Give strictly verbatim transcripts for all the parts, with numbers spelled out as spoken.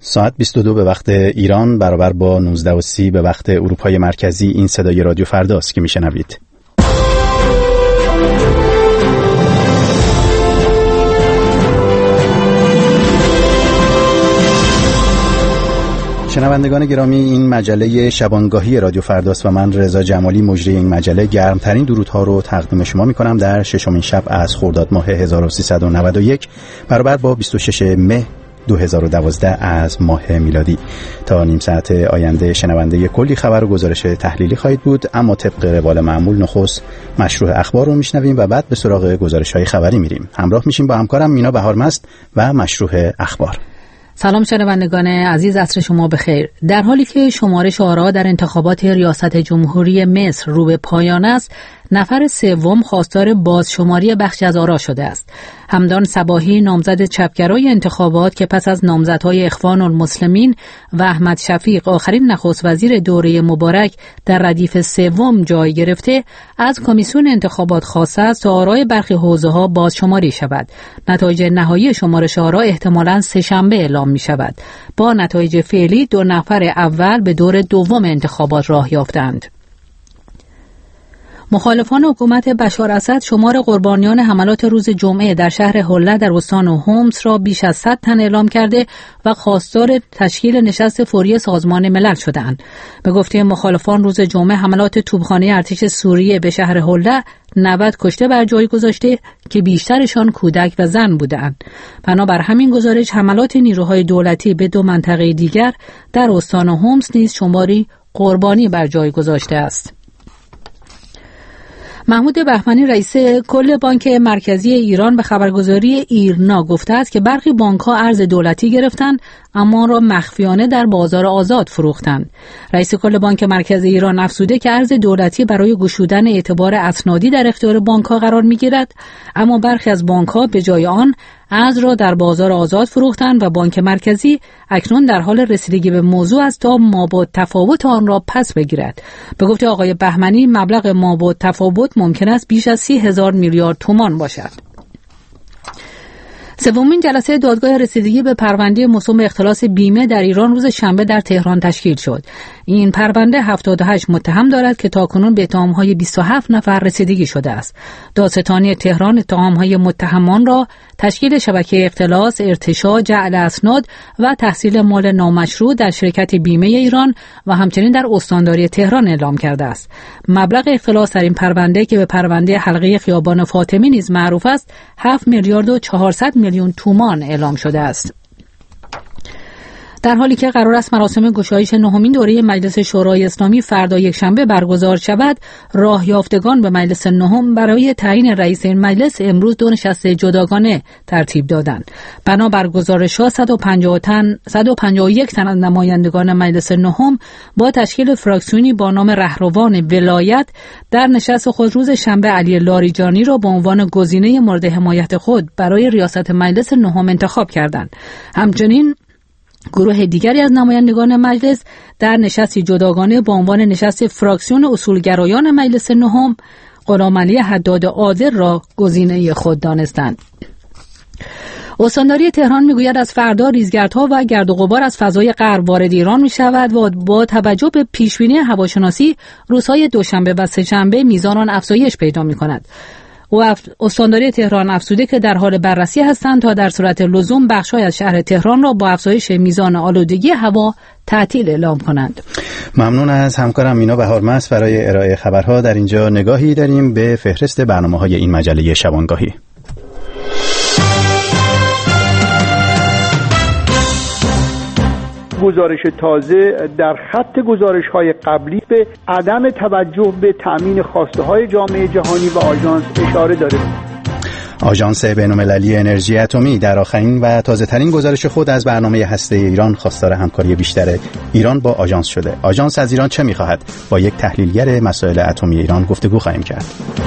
ساعت بیست و دو به وقت ایران برابر با نوزده و سی به وقت اروپای مرکزی. این صدای رادیو فرداست که میشنوید. شنوندگان گرامی، این مجله شبانگاهی رادیو فرداست و من رضا جمالی مجری این مجله گرمترین درودها رو تقدیم شما میکنم در ششمین شب از خرداد ماه هزار و سیصد و نود و یک برابر با بیست و ششم مه دو هزار و دوازده از ماه میلادی. تا نیم ساعت آینده شنونده کلی خبر و گزارش تحلیلی خواهید بود، اما طبق روال معمول نخست مشروع اخبار رو میشنویم و بعد به سراغ گزارش‌های خبری میریم. همراه میشیم با همکارم مینا بهارمست و مشروع اخبار. سلام شنوندگان عزیز، عصر شما بخیر. در حالی که شمارش آرا در انتخابات ریاست جمهوری مصر رو به پایان است، نفر سوم خواستار بازشماری بخشی از آرا شده است. همدان صباحی، نامزد چپگرای انتخابات که پس از نامزدهای اخوان المسلمین و احمد شفیق آخرین نخست وزیر دوره مبارک در ردیف سوم جای گرفته، از کمیسیون انتخابات خواسته است تا آرای برخی حوزه‌ها بازشماری شود. نتایج نهایی شمارش آرا احتمالاً سه‌شنبه اعلام می شود. با نتایج فعلی دو نفر اول به دور دوم انتخابات راه یافتند. مخالفان حکومت بشار اسد شمار قربانیان حملات روز جمعه در شهر حله در استان هومس را بیش از صد تن اعلام کرده و خواستار تشکیل نشست فوری سازمان ملل شدند. به گفته مخالفان روز جمعه حملات توپخانه ارتش سوریه به شهر حله نود کشته بر جای گذاشته که بیشترشان کودک و زن بودند. بنابر همین گزارش حملات نیروهای دولتی به دو منطقه دیگر در استان هومس نیز شماری قربانی بر جای گذاشته است. محمود بهمنی رئیس کل بانک مرکزی ایران به خبرگزاری ایرنا گفته است که برخی بانک‌ها ارز دولتی گرفتند اما آن را مخفیانه در بازار آزاد فروختند. رئیس کل بانک مرکزی ایران افزوده که ارز دولتی برای گشودن اعتبار اسنادی در اختیار بانک‌ها قرار می‌گیرد، اما برخی از بانک‌ها به جای آن ارز را در بازار آزاد فروختند و بانک مرکزی اکنون در حال رسیدگی به موضوع است تا مابعد تفاوت آن را پس بگیرد. به گفته آقای بهمنی مبلغ مابعد تفاوت ممکن است بیش از سی هزار میلیارد تومان باشد. سومین جلسه دادگاه رسیدگی به پرونده موسوم به اختلاس بیمه در ایران روز شنبه در تهران تشکیل شد. این پرونده هفتاد و هشت متهم دارد که تاکنون به اتهام‌های بیست و هفت نفر رسیدگی شده است. دادستانی تهران اتهام‌های متهمان را تشکیل شبکه اختلاس، ارتشاء، جعل اسناد و تحصیل مال نامشروع در شرکت بیمه ایران و همچنین در استانداری تهران اعلام کرده است. مبلغ اختلاس در این پرونده که به پرونده حلقه خیابان فاطمی نیز معروف است، هفت میلیارد و چهارصد میلیون تومان اعلام شده است. در حالی که قرار است مراسم گشایش نهمین دوره مجلس شورای اسلامی فردا یکشنبه برگزار شود، راه یافتگان به مجلس نهم برای تعیین رئیس این مجلس امروز دو نشست جداگانه ترتیب دادند. بنابر گزارش‌ها صد و پنجاه و یک تن از نمایندگان مجلس نهم با تشکیل فراکسیونی با نام رهروان ولایت در نشست خود روز شنبه علی لاریجانی را به عنوان گزینه مورد حمایت خود برای ریاست مجلس نهم انتخاب کردند. همچنین گروه دیگری از نمایندگان مجلس در نشستی جداگانه با عنوان نشست فراکسیون اصولگرایان مجلس نهم غلامعلی حداد عادل را گزینه خود دانستند. استانداری تهران میگوید از فردا ریزگردها و گرد و غبار از فضای غرب وارد ایران می شود و با توجه به پیشبینی هواشناسی روزهای دوشنبه و سه‌شنبه میزان آن افزایش پیدا می کند. و استانداری تهران افزوده که در حال بررسی هستند تا در صورت لزوم بخش‌های از شهر تهران را با افزایش میزان آلودگی هوا تعطیل اعلام کنند. ممنون از همکارم مینا بهارمست برای ارائه خبرها. در اینجا نگاهی داریم به فهرست برنامه‌های این مجله شبانگاهی. گزارش تازه در خط گزارش‌های قبلی به عدم توجه به تأمین خواسته‌های جامعه جهانی و آژانس اشاره داره. آژانس بین‌المللی انرژی اتمی در آخرین و تازه‌ترین گزارش خود از برنامه هسته ایران خواستار همکاری بیشتر ایران با آژانس شده. آژانس از ایران چه می‌خواهد؟ با یک تحلیلگر مسائل اتمی ایران گفتگو خواهیم کرد.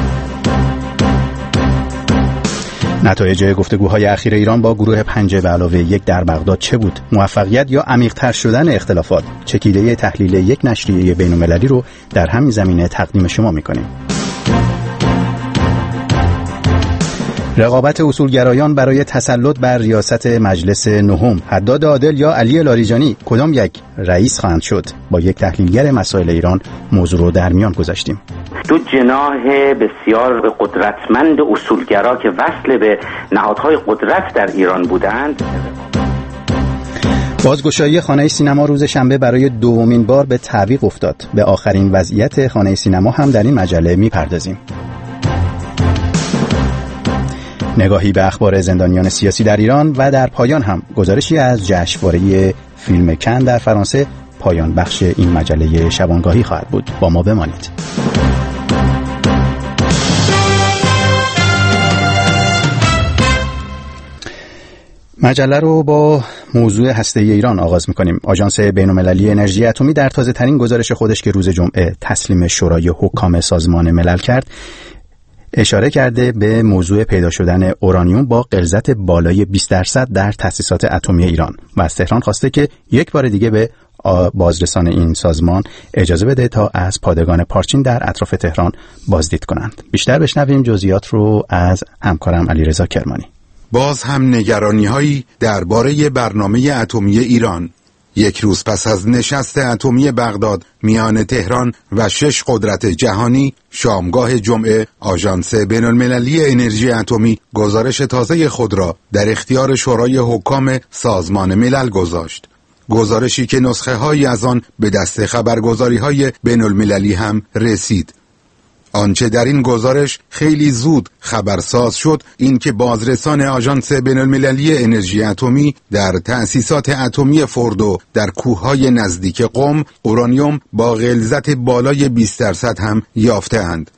نتایج گفتگوهای اخیر ایران با گروه پنجه به علاوه یک در بغداد چه بود؟ موفقیت یا عمیق‌تر شدن اختلافات؟ چکیده تحلیل یک نشریه بین‌المللی رو در همین زمینه تقدیم شما می‌کنیم. رقابت اصولگرایان برای تسلط بر ریاست مجلس نهم، حداد عادل یا علی لاریجانی کدام یک رئیس خواهند شد؟ با یک تحلیلگر مسائل ایران موضوع رو در میان گذاشتیم. دو جناح بسیار قدرتمند اصولگرا که وصل به نهادهای قدرت در ایران بودند. بازگشایی خانه سینما روز شنبه برای دومین بار به تعویق افتاد. به آخرین وضعیت خانه سینما هم در این مجله میپردازیم. نگاهی به اخبار زندانیان سیاسی در ایران و در پایان هم گزارشی از جشنواره فیلم کن در فرانسه پایان بخش این مجله شبانگاهی خواهد بود. با ما بمانید. مجله رو با موضوع هسته ایران آغاز می‌کنیم. آژانس بین‌المللی انرژی اتمی در تازه‌ترین گزارش خودش که روز جمعه تسلیم شورای حکام سازمان ملل کرد، اشاره کرده به موضوع پیدا شدن اورانیوم با غلظت بالای بیست درصد در تأسیسات اتمی ایران و از تهران خواسته که یک بار دیگه به بازرسان این سازمان اجازه بده تا از پادگان پارچین در اطراف تهران بازدید کنند. بیشتر بشنویم جزئیات رو از همکارم علیرضا کرمانی. باز هم نگرانی‌هایی درباره برنامه اتمی ایران. یک روز پس از نشست اتمی بغداد میان تهران و شش قدرت جهانی، شامگاه جمعه آژانس بین‌المللی انرژی اتمی گزارش تازه خود را در اختیار شورای حکام سازمان ملل گذاشت. گزارشی که نسخه هایی از آن به دست خبرگزاری های بین‌المللی هم رسید. آنچه در این گزارش خیلی زود خبرساز شد این که بازرسان آژانس بین‌المللی انرژی اتمی در تأسیسات اتمی فوردو در کوههای نزدیک قم اورانیوم با غلظت بالای بیست درصد هم یافته‌اند.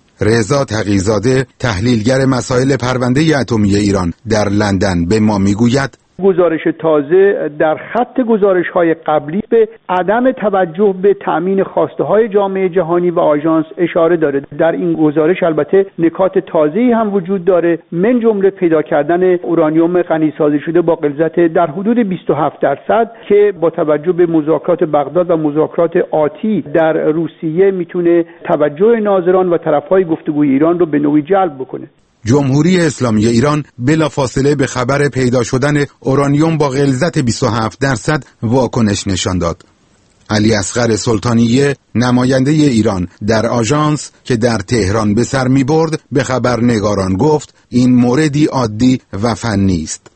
رضا تقی‌زاده تحلیلگر مسائل پرونده اتمی ایران در لندن به ما میگوید گزارش تازه در خط گزارش‌های قبلی به عدم توجه به تأمین خواسته‌های جامعه جهانی و آژانس اشاره داره. در این گزارش البته نکات تازه‌ای هم وجود داره، من جمله پیدا کردن اورانیوم غنی‌سازی شده با غلظت در حدود بیست و هفت درصد که با توجه به مذاکرات بغداد و مذاکرات آتی در روسیه میتونه توجه ناظران و طرف‌های گفتگوی ایران رو به نوعی جلب بکنه. جمهوری اسلامی ایران بلافاصله به خبر پیدا شدن اورانیوم با غلظت بیست و هفت درصد واکنش نشان داد. علی اصغر سلطانیه نماینده ایران در آژانس که در تهران به سر می برد به خبرنگاران گفت این موردی عادی و فنی است.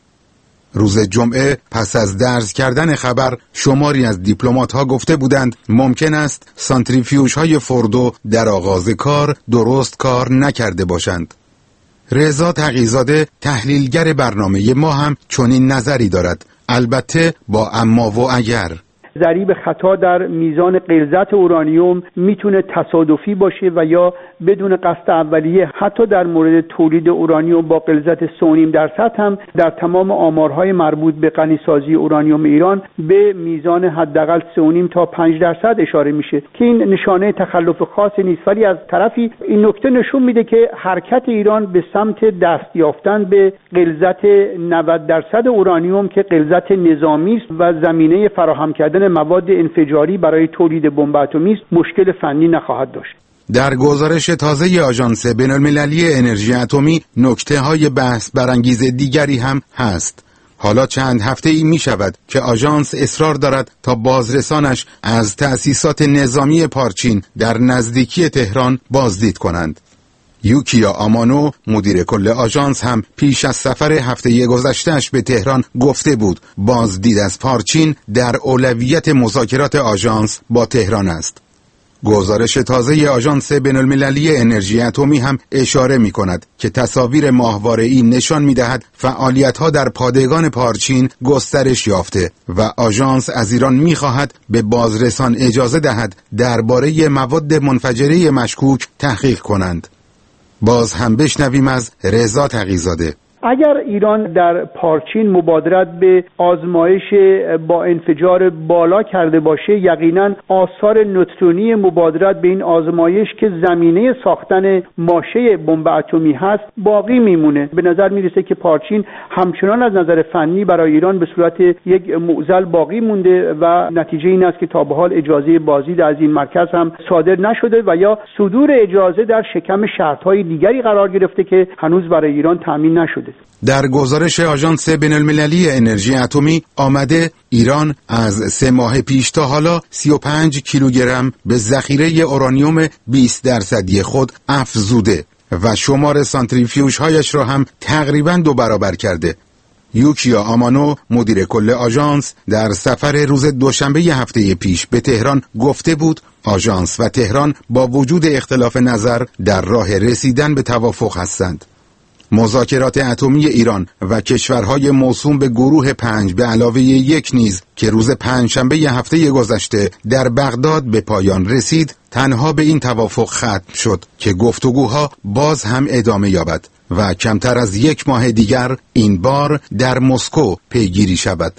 روز جمعه پس از درز کردن خبر شماری از دیپلمات‌ها گفته بودند ممکن است سانتریفیوژهای فوردو در آغاز کار درست کار نکرده باشند. رضا تقی‌زاده تحلیلگر برنامه ما هم چنین نظری دارد، البته با اما و اگر. ضریب خطا در میزان غلظت اورانیوم میتونه تصادفی باشه و یا بدون قصد اولیه. حتی در مورد تولید اورانیوم با غلظت سه و نیم درصد هم در تمام آمارهای مربوط به غنی‌سازی اورانیوم ایران به میزان حداقل سه و نیم تا پنج درصد اشاره میشه که این نشانه تخلف خاصی نیست، ولی از طرفی این نکته نشون میده که حرکت ایران به سمت دست یافتن به غلظت نود درصد اورانیوم که غلظت نظامی است و زمینه فراهم کردن مواد انفجاری برای تولید بمب اتمی است مشکل فنی نخواهد داشت. در گزارش تازه آژانس بین‌المللی انرژی اتمی نکته‌های بحث برانگیز دیگری هم هست. حالا چند هفته‌ای می شود که آژانس اصرار دارد تا بازرسانش از تأسیسات نظامی پارچین در نزدیکی تهران بازدید کنند. یوکیا آمانو مدیر کل آژانس هم پیش از سفر هفته گذشته‌اش به تهران گفته بود بازدید از پارچین در اولویت مذاکرات آژانس با تهران است. گزارش تازه آژانس بین‌المللی انرژی اتمی هم اشاره می کند که تصاویر ماهواره‌ای نشان می دهد فعالیت‌ها در پادگان پارچین گسترش یافته و آژانس از ایران می خواهد به بازرسان اجازه دهد درباره مواد منفجره مشکوک تحقیق کنند. باز هم بشنویم از رضا تقی‌زاده. اگر ایران در پارچین مبادرت به آزمایش با انفجار بالا کرده باشه، یقینا آثار نوترونی مبادرت به این آزمایش که زمینه ساختن ماشه بمب اتمی هست باقی میمونه. به نظر میرسه که پارچین همچنان از نظر فنی برای ایران به صورت یک معضل باقی مونده و نتیجه این است که تا به حال اجازه بازدید از این مرکز هم صادر نشده و یا صدور اجازه در شکم شرط‌های دیگری قرار گرفته که هنوز برای ایران تامین نشده. در گزارش آژانس بین‌المللی انرژی اتمی آمده ایران از سه ماه پیش تا حالا سی و پنج کیلوگرم به ذخیره اورانیوم بیست درصدی خود افزوده و شمار سانتریفیوژهایش را هم تقریباً دو برابر کرده. یوکیا آمانو مدیر کل آژانس در سفر روز دوشنبه هفته پیش به تهران گفته بود آژانس و تهران با وجود اختلاف نظر در راه رسیدن به توافق هستند. مذاکرات اتمی ایران و کشورهای موسوم به گروه پنج به علاوه یک نیز که روز پنجشنبه هفته گذشته در بغداد به پایان رسید تنها به این توافق ختم شد که گفتگوها باز هم ادامه یابد و کمتر از یک ماه دیگر این بار در مسکو پیگیری شود.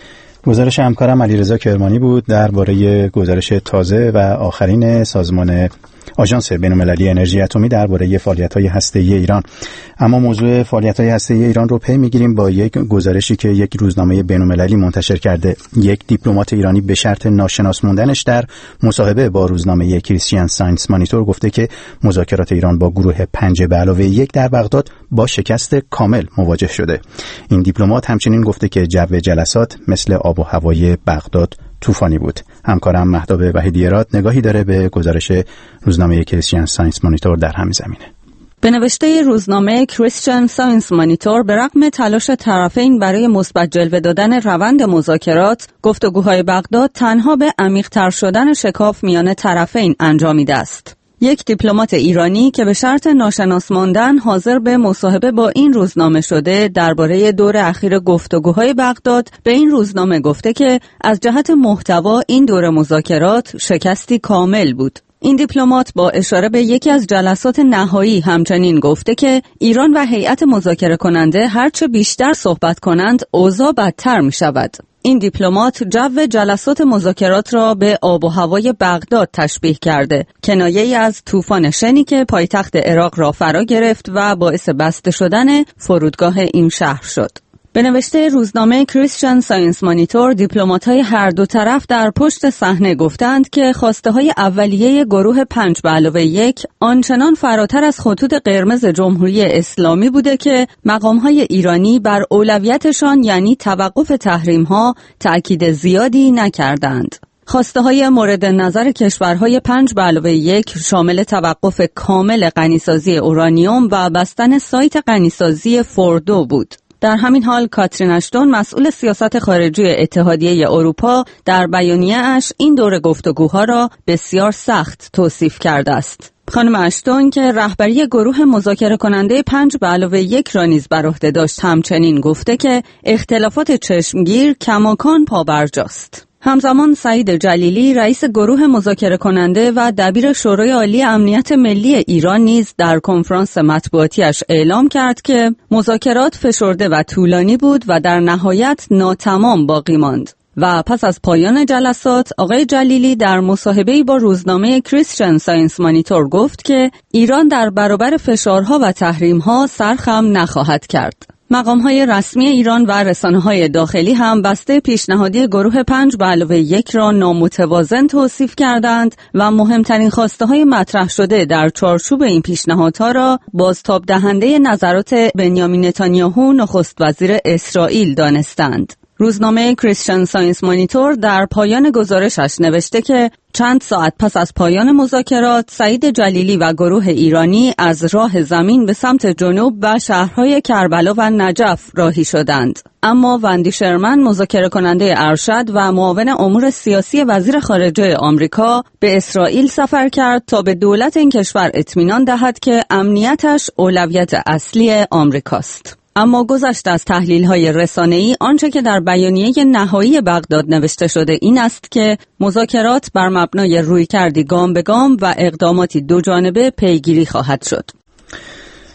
گزارش همکارم علیرضا کرمانی بود درباره گزارش تازه و آخرین سازمان آژانس بین‌المللی انرژی اتمی درباره فعالیت‌های هسته‌ای ایران. اما موضوع فعالیت‌های هسته‌ای ایران رو پی می‌گیریم با یک گزارشی که یک روزنامه بین‌المللی منتشر کرده. یک دیپلمات ایرانی به شرط ناشناس موندنش در مصاحبه با روزنامه کریستین ساینس مانیتور گفته که مذاکرات ایران با گروه پنج به علاوه یک در بغداد با شکست کامل مواجه شده. این دیپلمات همچنین گفته که جو جلسات مثل آب و هوای بغداد طوفانی بود. همکارم مهتاب وحیدی‌راد نگاهی داره به گزارش روزنامه کریستین ساینس مانیتور در همین زمینه. به نوشته روزنامه کریستین ساینس مانیتور به رغم تلاش طرفین برای مثبت جلوه دادن روند مذاکرات، گفتگوهای بغداد تنها به عمیق‌تر شدن شکاف میان طرفین انجامیده است. یک دیپلمات ایرانی که به شرط ناشناس ماندن حاضر به مصاحبه با این روزنامه شده درباره دور اخیر گفتگوهای بغداد به این روزنامه گفته که از جهت محتوا این دور مذاکرات شکستی کامل بود. این دیپلمات با اشاره به یکی از جلسات نهایی همچنین گفته که ایران و هیئت مذاکره کننده هرچه بیشتر صحبت کنند اوضاع بدتر می شود. این دیپلمات جو جلسات مذاکرات را به آب و هوای بغداد تشبیه کرده، کنایه‌ای از طوفان شنی که پایتخت عراق را فرا گرفت و باعث بسته شدن فرودگاه این شهر شد. به نوشته روزنامه کریستین ساینس مانیتور، دیپلمات‌های هر دو طرف در پشت صحنه گفتند که خواسته‌های اولیه گروه پنج به علاوه یک آنچنان فراتر از خطوط قرمز جمهوری اسلامی بوده که مقام‌های ایرانی بر اولویتشان یعنی توقف تحریم‌ها تأکید زیادی نکردند. خواسته‌های مورد نظر کشورهای پنج به علاوه یک شامل توقف کامل غنیسازی اورانیوم و بستن سایت غنیسازی فوردو بود. در همین حال کاترین اشتون مسئول سیاست خارجی اتحادیه اروپا در بیانیه‌اش این دور گفتگوها را بسیار سخت توصیف کرده است. خانم اشتون که رهبری گروه مذاکره کننده پنج به علاوه یک را نیز بر عهده داشت همچنین گفته که اختلافات چشمگیر کماکان پابرجاست. همزمان سعید جلیلی رئیس گروه مذاکره کننده و دبیر شورای عالی امنیت ملی ایران نیز در کنفرانس مطبوعاتیش اعلام کرد که مذاکرات فشرده و طولانی بود و در نهایت ناتمام باقی ماند. و پس از پایان جلسات آقای جلیلی در مصاحبه‌ای با روزنامه کریستین ساینس مانیتور گفت که ایران در برابر فشارها و تحریم‌ها سرخم نخواهد کرد. مقام‌های رسمی ایران و رسانه‌های داخلی هم بسته پیشنهادی گروه پنج به علاوه یک را نامتوازن توصیف کردند و مهمترین خواسته‌های مطرح شده در چارچوب این پیشنهادها را بازتاب دهنده نظرات بنیامین نتانیاهو نخست وزیر اسرائیل دانستند. روزنامه کریستین ساینس مانیتور در پایان گزارشش نوشته که چند ساعت پس از پایان مذاکرات سعید جلیلی و گروه ایرانی از راه زمین به سمت جنوب و شهرهای کربلا و نجف راهی شدند. اما وندی شرمن مذاکره کننده ارشد و معاون امور سیاسی وزیر خارجه آمریکا به اسرائیل سفر کرد تا به دولت این کشور اطمینان دهد که امنیتش اولویت اصلی آمریکاست. اما گذشته از تحلیل‌های رسانه‌ای آنچه که در بیانیه نهایی بغداد نوشته شده این است که مذاکرات بر مبنای رویکردی گام به گام و اقداماتی دو جانبه پیگیری خواهد شد.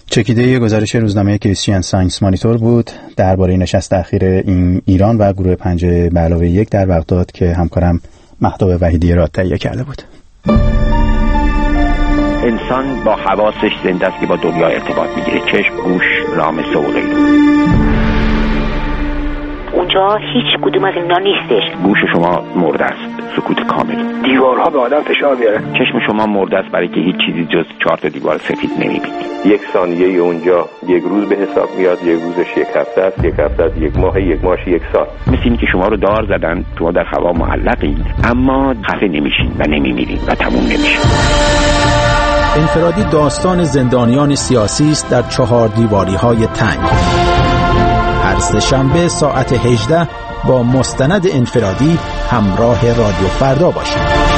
چکیده گزارش روزنامه کریستین ساینس مانیتور بود درباره نشست اخیر این ایران و گروه پنج به علاوه یک در بغداد که همکارم مهتاب وحیدی را تهیه کرده بود. انسان با حواسش زنده است که با دنیا ارتباط میگیره، چشم، گوش، لامسه و غیره. اونجا هیچ کدوم از اینا نیستش. گوش شما مرده است، سکوت کامل. دیوارها به آدم فشار میاره. چشم شما مرده است برای که هیچ چیزی جز چهار تا دیوار سفید نمیبینید. یک ثانیه اونجا یک روز به حساب میاد، یک روزش یک هفته است، یک هفته است یک ماه، یک ماهش یک سال. مثل این که شما رو دار زدن، شما در هوا معلقین اما خفه نمیشین و نمیمیرین و تموم نمیشین. انفرادی داستان زندانیان سیاسی است در چهار دیواری های تنگ. هر سه شنبه ساعت هجده با مستند انفرادی همراه رادیو فردا باشید.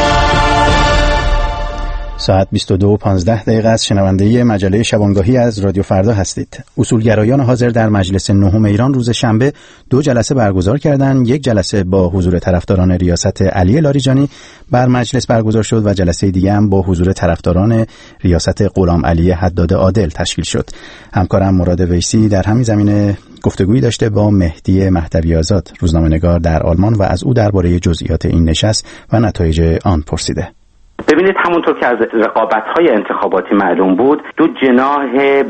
ساعت بیست و دو و پانزده دقیقه است. شنونده مجله شبانگاهی از رادیو فردا هستید. اصولگرایان حاضر در مجلس نهم ایران روز شنبه دو جلسه برگزار کردند. یک جلسه با حضور طرفداران ریاست علی لاریجانی بر مجلس برگزار شد و جلسه دیگه هم با حضور طرفداران ریاست غلام علی حداد عادل تشکیل شد. همکارم مراد ویسی در همین زمینه گفتگویی داشته با مهدی مهدوی آزاد، روزنامه‌نگار در آلمان، و از او درباره جزئیات این نشست و نتایج آن پرسیده. ببینید، همونطور که از رقابت‌های انتخاباتی معلوم بود، دو جناح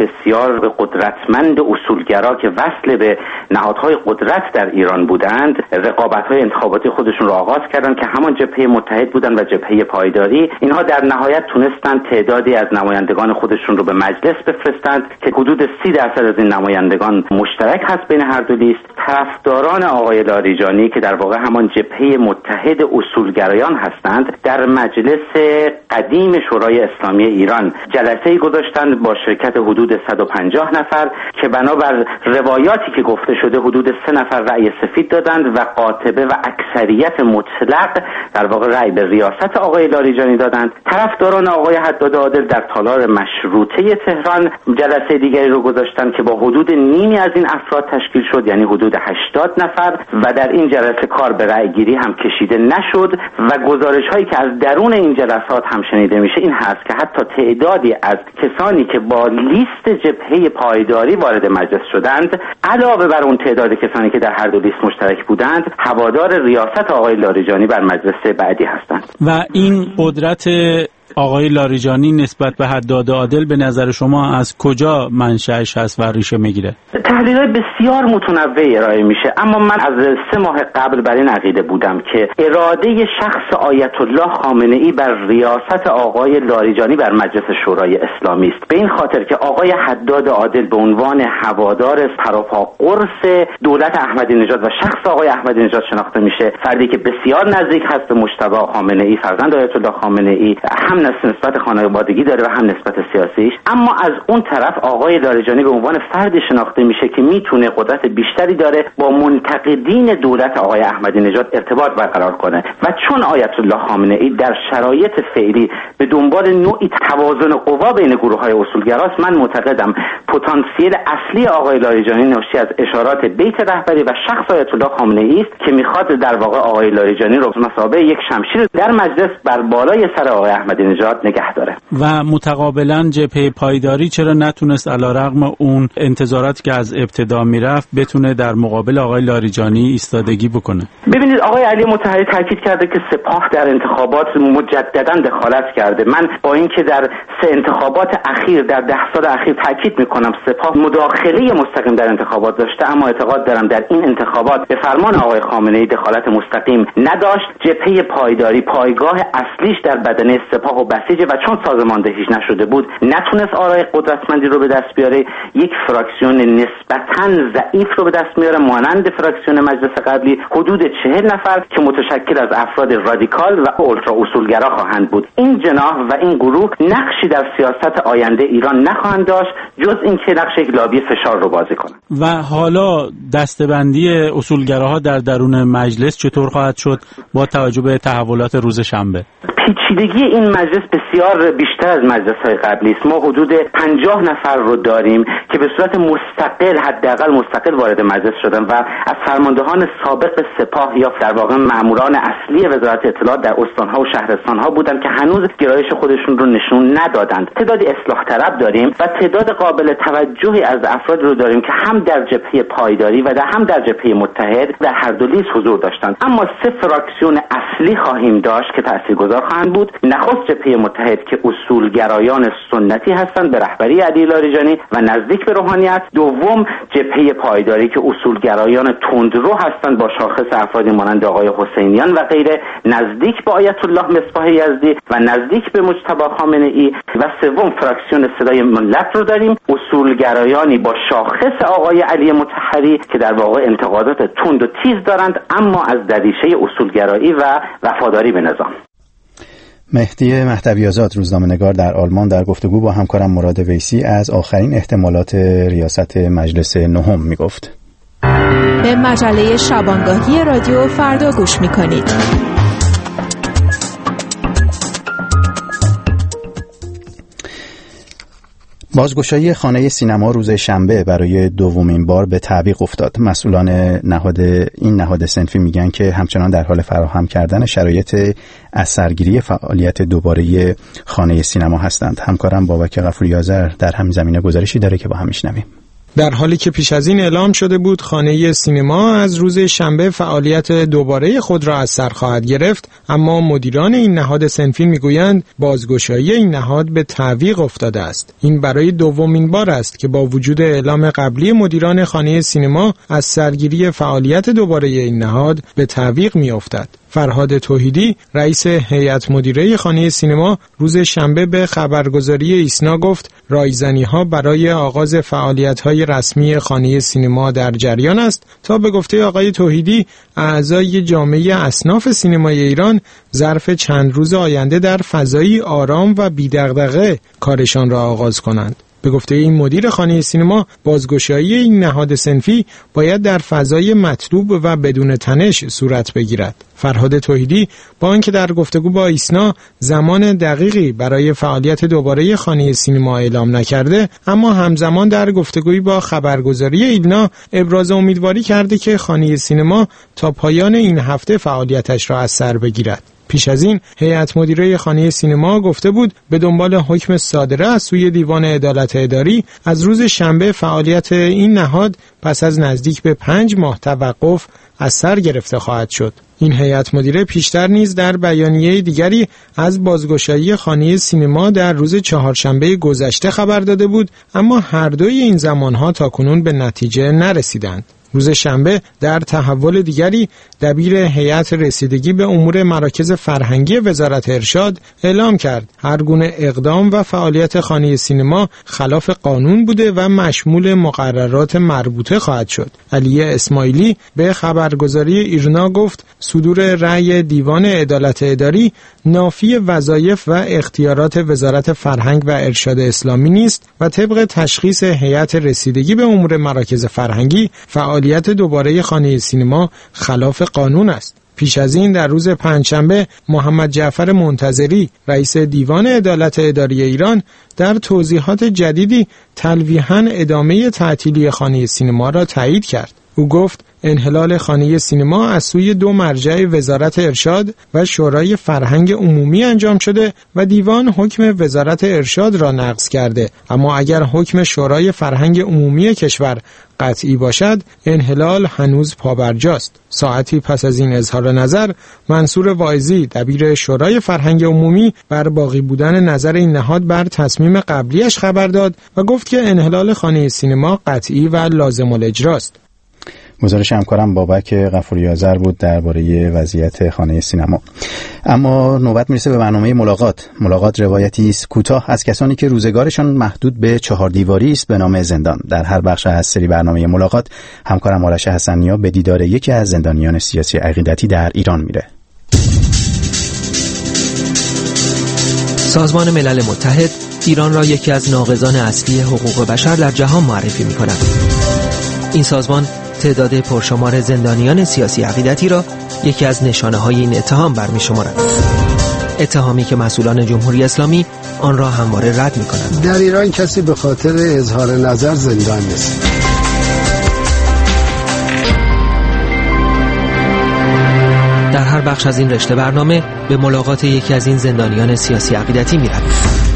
بسیار قدرتمند اصولگرا که وصل به نهادهای قدرت در ایران بودند، رقابت‌های انتخاباتی خودشون را آغاز کردند که همان جبهه متحد بودند و جبهه پایداری. اینها در نهایت تونستند تعدادی از نمایندگان خودشون رو به مجلس بفرستند که حدود سی درصد از این نمایندگان مشترک هست بین هر دو لیست. طرفداران آقای لاریجانی که در واقع همان جبهه متحد اصولگرایان هستند، در مجلس قدیم شورای اسلامی ایران جلسه‌ای گذاشتند با شرکت حدود صد و پنجاه نفر که بنابر روایاتی که گفته شده حدود سه نفر رأی سفید دادند و قاطبه و اکثریت مطلق در واقع رأی به ریاست آقای لاریجانی دادند. طرفداران آقای حداد عادل در تالار مشروطه تهران جلسه دیگری رو گذاشتند که با حدود نیمی از این افراد تشکیل شد، یعنی حدود هشتاد نفر، و در این جلسه کار به رأی گیری هم کشیده نشد و گزارش‌هایی که از درون این جلسات هم شنیده میشه این هست که حتی تعدادی از کسانی که با لیست جبهه پایداری وارد مجلس شدند، علاوه بر اون تعداد کسانی که در هر دو لیست مشترک بودند، هوادار ریاست آقای لاریجانی بر مجلس بعدی هستند. و این قدرت آقای لاریجانی نسبت به حداد عادل به نظر شما از کجا منشأش هست و ریشه میگیره؟ تحلیل‌های بسیار متنوعی ارائه میشه، اما من از سه ماه قبل بر این عقیده بودم که اراده شخص آیت الله خامنه‌ای بر ریاست آقای لاریجانی بر مجلس شورای اسلامی است، به این خاطر که آقای حداد عادل به عنوان هوادار پروپا قرص دولت احمدی نژاد و شخص آقای احمدی نژاد شناخته میشه، فردی که بسیار نزدیک هست به مجتبی خامنه‌ای، فرزند آیت الله خامنه‌ای، هم نسبت خانوادگی داره و هم نسبت سیاسیش. اما از اون طرف آقای لاریجانی به عنوان فردی شناخته میشه که میتونه قدرت بیشتری داره با منتقدین دولت آقای احمدی نژاد ارتباط برقرار کنه و چون آیت الله خامنه‌ای در شرایط فعلی به دنبال نوعی توازن قوا بین گروه‌های اصولگراست، من معتقدم پتانسیل اصلی آقای لاریجانی ناشی از اشارات بیت رهبری و شخص آیت الله خامنه‌ای است که میخواد در واقع آقای لاریجانی رو مثابه یک شمشیر در مجلس بر بالای سر آقای احمدی نژاد نگه داره. و متقابلا جبهه پایداری چرا نتونست علیرغم اون انتظاراتی که از ابتدا میرفت بتونه در مقابل آقای لاریجانی ایستادگی بکنه؟ ببینید، آقای علی مطهری تاکید کرده که سپاه در انتخابات مجددا دخالت کرده. من با اینکه در سه انتخابات اخیر در ده سال اخیر تاکید میکنم سپاه مداخله مستقیم در انتخابات داشته، اما اعتقاد دارم در این انتخابات به فرمان آقای خامنه‌ای دخالت مستقیم نداشت. جبهه پایداری پایگاه اصلیش در بدنه سپاه و بسیجه و چون سازماندهیش نشده بود نتونست آرای قدرتمندی رو به دست بیاره. یک فراکسیون نسبتاً ضعیف رو به دست میاره مانند فراکسیون مجلس قبلی، حدود چهل نفر که متشکل از افراد رادیکال و اولترا اصولگرا خواهند بود. این جناح و این گروه نقشی در سیاست آینده ایران نخواهند داشت جز اینکه نقش یک لابی فشار رو بازی کنند. و حالا دسته‌بندی اصولگراها در درون مجلس چطور خواهد شد با توجه به تحولات روز شنبه؟ پیچیدگی این مجلس بسیار بیشتر از مجلس‌های قبلی است. ما حدود پنجاه نفر رو داریم که به صورت مستقل، حداقل مستقل وارد مجلس شدن و از فرماندهان سابق سپاه یا در واقع ماموران اصلی وزارت اطلاعات در استان‌ها و شهرستان‌ها بودند که هنوز گرایش خودشون رو نشون ندادند. تعدادی اصلاح طلب داریم و تعداد قابل توجهی از افراد رو داریم که هم در جبهه پایداری و در هم در جبهه متحد در هر دو لیست حضور داشتند. اما سه فراکسیون اصلی خواهیم داشت که تاثیرگذار خواهند بود. نخست جبهه متحد که اصولگرایان سنتی هستند به رهبری علی لاریجانی و نزدیک به روحانیت. دوم جبهه پایداری که اصولگرایان تندرو هستند با شاخص افرادی مانند آقای حسینیان و غیره، نزدیک به آیت الله مصباح یزدی و نزدیک به مجتبی خامنه‌ای. و سوم فراکسیون صدای ملت رو داریم، اصولگرایانی با شاخص آقای علی مطهری که در واقع انتقادات تند و تیز دارند اما از دریچه اصولگرایی و وفاداری به نظام. مهدی مهدوی آزاد، روزنامه‌نگار در آلمان، در گفتگو با همکارم مراد ویسی از آخرین احتمالات ریاست مجلس نهم میگفت. به مجله شبانگاهی رادیو فردا گوش میکنید. بازگشایی خانه سینما روز شنبه برای دومین بار به تعویق افتاد. مسئولان نهاد این نهاد صنفی میگن که همچنان در حال فراهم کردن شرایط از سرگیری فعالیت دوباره خانه سینما هستند. همکارم بابک غفوری آذر در همین زمینه گزارشی داره که با هم میشنویم. در حالی که پیش از این اعلام شده بود خانه سینما از روز شنبه فعالیت دوباره خود را از سر خواهد گرفت، اما مدیران این نهاد صنفی میگویند بازگشایی این نهاد به تعویق افتاده است. این برای دومین بار است که با وجود اعلام قبلی مدیران خانه سینما از سرگیری فعالیت دوباره این نهاد به تعویق میافتد. فرهاد توحیدی رئیس هیئت مدیره خانه سینما روز شنبه به خبرگزاری ایسنا گفت رایزنی‌ها برای آغاز فعالیت‌های رسمی خانه سینما در جریان است تا به گفته آقای توحیدی اعضای جامعه اصناف سینمای ایران ظرف چند روز آینده در فضایی آرام و بی‌دغدغه کارشان را آغاز کنند. به گفته این مدیر خانه سینما بازگشایی این نهاد صنفی باید در فضای مطلوب و بدون تنش صورت بگیرد. فرهاد توحیدی با آنکه در گفتگو با ایسنا زمان دقیقی برای فعالیت دوباره خانه سینما اعلام نکرده، اما همزمان در گفتگویی با خبرگزاری ایلنا ابراز امیدواری کرده که خانه سینما تا پایان این هفته فعالیتش را از سر بگیرد. پیش از این هیئت مدیره خانه سینما گفته بود به دنبال حکم صادره از سوی دیوان عدالت اداری از روز شنبه فعالیت این نهاد پس از نزدیک به پنج ماه توقف از سر گرفته خواهد شد. این هیئت مدیره پیشتر نیز در بیانیه دیگری از بازگشایی خانه سینما در روز چهارشنبه گذشته خبر داده بود، اما هر دوی این زمانها تاکنون به نتیجه نرسیدند. روز شنبه در تحول دیگری دبیر هیئت رسیدگی به امور مراکز فرهنگی وزارت ارشاد اعلام کرد هر گونه اقدام و فعالیت خانه سینما خلاف قانون بوده و مشمول مقررات مربوطه خواهد شد. علی اسماعیلی به خبرگزاری ایرنا گفت صدور رأی دیوان عدالت اداری نافی وظایف و اختیارات وزارت فرهنگ و ارشاد اسلامی نیست و طبق تشخیص هیئت رسیدگی به امور مراکز فرهنگی فعالیت دوباره خانه سینما خلاف قانون است. پیش از این در روز پنجشنبه محمد جعفر منتظری رئیس دیوان عدالت اداری ایران در توضیحات جدیدی تلویحاً ادامه تعطیلی خانه سینما را تایید کرد. او گفت انحلال خانه سینما از سوی دو مرجع وزارت ارشاد و شورای فرهنگ عمومی انجام شده و دیوان حکم وزارت ارشاد را نقض کرده، اما اگر حکم شورای فرهنگ عمومی کشور قطعی باشد انحلال هنوز پابرجاست. ساعتی پس از این اظهار نظر منصور واعظی دبیر شورای فرهنگ عمومی بر باقی بودن نظر این نهاد بر تصمیم قبلیش خبر داد و گفت که انحلال خانه سینما قطعی و لازم الاجراست. گزارش همکارم بابک غفوری آذر بود درباره وضعیت خانه سینما. اما نوبت میرسه به برنامه ملاقات. ملاقات روایتی است کوتاه از کسانی که روزگارشان محدود به چهار دیواری است به نام زندان. در هر بخش از سری برنامه ملاقات همکارم آرش حسنیا به دیدار یکی از زندانیان سیاسی عقیدتی در ایران میره. سازمان ملل متحد ایران را یکی از ناقضان اصلی حقوق بشر در جهان معرفی می‌کند. این سازمان تعداد پرشمار زندانیان سیاسی عقیدتی را یکی از نشانه‌های این اتهام برمی‌شمارد. اتهامی که مسئولان جمهوری اسلامی آن را همواره رد می‌کنند. در ایران کسی به خاطر اظهار نظر زندان نیست. در هر بخش از این رشته برنامه به ملاقات یکی از این زندانیان سیاسی عقیدتی می‌رویم.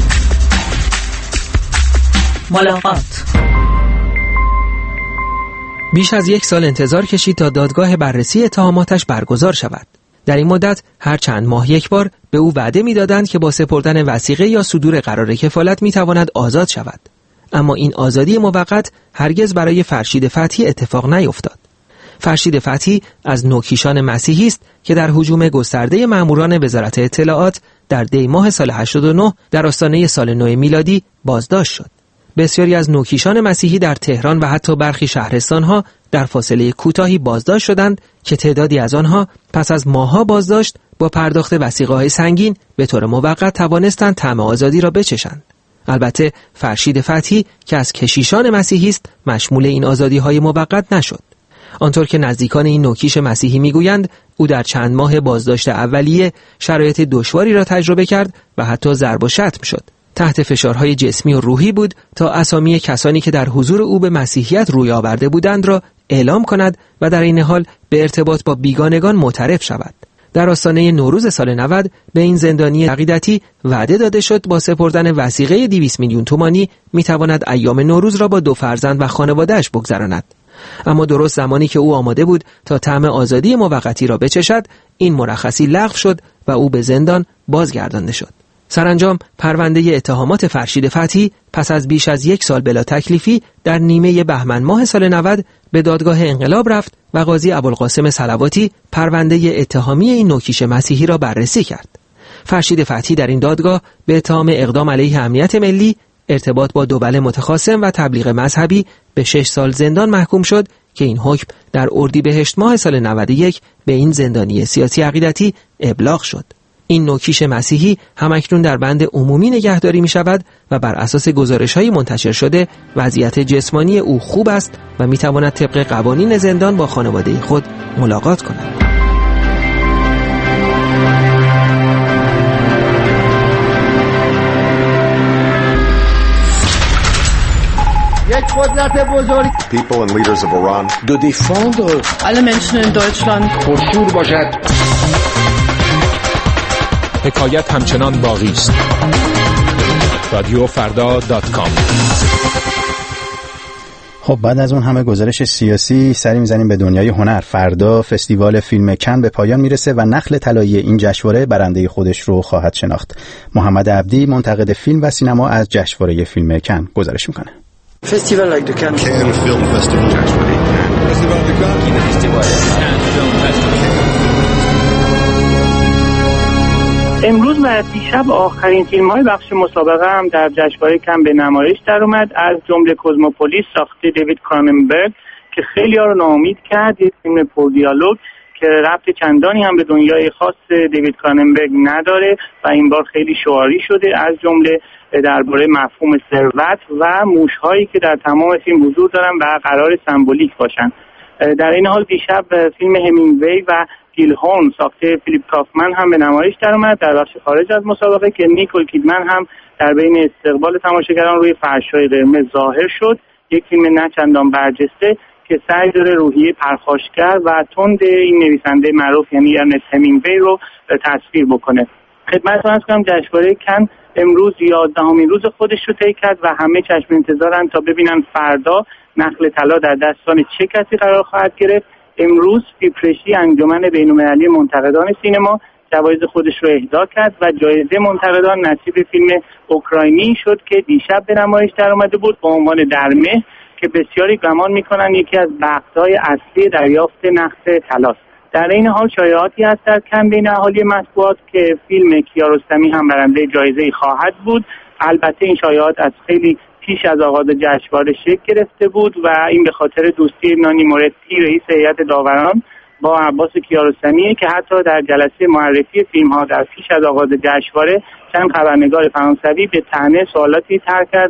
ملاقات. بیش از یک سال انتظار کشید تا دادگاه بررسی اتهاماتش برگزار شود. در این مدت هر چند ماه یک بار به او وعده می‌دادند که با سپردن وثیقه یا صدور قرار کفالت می‌تواند آزاد شود. اما این آزادی موقت هرگز برای فرشید فتحی اتفاق نیفتاد. فرشید فتحی از نوکیشان مسیحی است که در هجوم گسترده ماموران وزارت اطلاعات در دی ماه سال هشتاد و نه در آستانه سال نو میلادی بازداشت شد. بسیاری از نوکیشان مسیحی در تهران و حتی برخی شهرستان‌ها در فاصله کوتاهی بازداشت شدند که تعدادی از آنها پس از ماه‌ها بازداشت با پرداخت وثیقه‌های سنگین به طور موقت توانستند طعم آزادی را بچشند. البته فرشید فتحی که از کشیشان مسیحی است مشمول این آزادی‌های موقت نشد. آنطور که نزدیکان این نوکیش مسیحی میگویند او در چند ماه بازداشت اولیه شرایط دشواری را تجربه کرد و حتی ضرب و شتم شد. تحت فشارهای جسمی و روحی بود تا اسامی کسانی که در حضور او به مسیحیت روی آورده بودند را اعلام کند و در این حال به ارتباط با بیگانگان معترف شود. در آستانه نوروز سال نود به این زندانی عقیدتی وعده داده شد با سپردن وثیقه دویست میلیون تومانی میتواند ایام نوروز را با دو فرزند و خانواده‌اش بگذراند. اما درست زمانی که او آماده بود تا طعم آزادی موقتی را بچشد، این مرخصی لغو شد و او به زندان بازگردانده شد. سرانجام پرونده اتهامات فرشید فتحی پس از بیش از یک سال بلا تکلیفی در نیمه بهمن ماه سال نود به دادگاه انقلاب رفت و قاضی ابوالقاسم صلواتی پرونده اتهامی این نوکیش مسیحی را بررسی کرد. فرشید فتحی در این دادگاه به اتهام اقدام علیه امنیت ملی، ارتباط با دول متخاصم و تبلیغ مذهبی به شش سال زندان محکوم شد که این حکم در اردیبهشت ماه سال نود و یک به این زندانی سیاسی عقیدتی ابلاغ شد. این نوکیش مسیحی همکنون در بند عمومی نگهداری می شود و بر اساس گزارش‌های منتشر شده وضعیت جسمانی او خوب است و می تواند طبق قوانین زندان با خانواده خود ملاقات کند. یک قدرت بزرگ people and leaders of Iran de défendre alle Menschen in Deutschland پرشور باشد. حکایت همچنان باقی است. رادیو فردا دات کام. خب بعد از اون همه گزارش سیاسی سری میزنیم به دنیای هنر. فردا فستیوال فیلم کن به پایان میرسه و نخل طلایی این جشنواره برنده خودش رو خواهد شناخت. محمد عبدی منتقد فیلم و سینما از جشنواره فیلم کن گزارش میکنه. فستیوال like the Cannes Cannes Film Festival. جشنواره کن. فستیوال the Cannes Festival. Cannes Film Festival. امروز و دیشب آخرین فیلم‌های بخش مسابقه هم در جشنواره کن به نمایش در اومد، از جمله کوزموپولیس ساخته دیوید کراننبرگ که خیلی‌ها رو ناامید کرد. یک فیلم پر دیالوگ که ربط چندانی هم به دنیای خاص دیوید کراننبرگ نداره و این بار خیلی شعاری شده، از جمله درباره مفهوم ثروت و موش‌هایی که در تمام فیلم حضور دارن و قرار سمبولیک باشن. در این حال دیشب فیلم همینگوی و گیلهورن ساخته فیلیپ کافمن هم به نمایش در اومد در بخش خارج از مسابقه که نیکول کیدمن هم در بین استقبال تماشاگران روی فرش‌های قرمز ظاهر شد. یک فیلم نه چندان برجسته که سعی داره روحیه پرخاشگر و تند این نویسنده معروف یعنی ارنست همینگوی رو تصویر بکنه. خدمتتون عرض کنم جشنواره کن امروز یازدهمین روز خودش رو طی کرد و همه چشم انتظارن تا ببینن فردا نخل طلا در دستان چه کسی قرار خواهد گرفت. امروز فیلمفرشی انجمن بین‌المللی منتقدان سینما جوایز خودش رو اهدا کرد و جایزه منتقدان نصیب فیلم اوکراینی شد که دیشب به نمایش در اومده بود با عنوان درمه که بسیاری گمان میکنن یکی از بخش‌های اصلی دریافت نخل طلاست. در این حال شایعاتی هست در کن بین اهالی مطبوعات که فیلم کیارستمی هم برنده جایزه خواهد بود. البته این شایعات از خیلی پیش از آغاز جشنواره شکل گرفته بود و این به خاطر دوستی نانی مورتی رئیس هیئت داوران با عباس کیارستمیه که حتی در جلسه معرفی فیلم‌ها در پیش از آغاز جشنواره چند خبرنگار فرانسوی به طعنه سوالاتی طرح کردند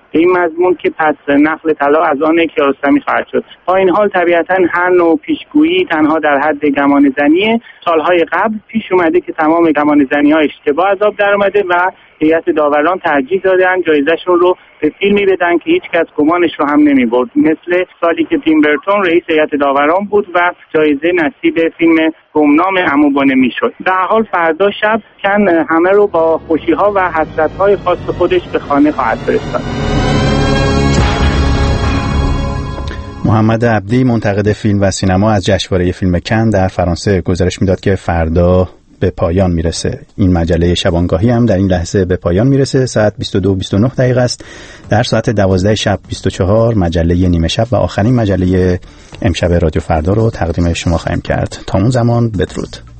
به این مضمون که پس نخل طلا از آن کیارستمی خواهد شد. با این حال طبیعتا هر نوع پیشگویی تنها در حد گمان زنیه. سالهای قبل پیش اومده که تمام گمان زنی ها اشتباه از آب در اومده و هیئت داوران ترجیح دادن جایزهشون رو به فیلمی بدن که هیچ کس گمانش رو هم نمی برد، مثل سالی که تیم برتون رئیس هیئت داوران بود و جایزه نصیب فیلم گمنام عمو بانه شد. در حال فردا شب کن همه رو با خوشی‌ها و حسرت‌های خاص خودش به خانه خواهد فرستاد. محمد عبدی منتقد فیلم و سینما از جشنواره فیلم کن در فرانسه گزارش میداد که فردا به پایان میرسه. این مجله شبانگاهی هم در این لحظه به پایان میرسه. ساعت بیست و دو و بیست و نه دقیقه است. در ساعت دوازده شب بیست و چهار مجله نیمه شب و آخرین مجله امشب رادیو فردا رو تقدیم شما خواهیم کرد. تا اون زمان بدرود.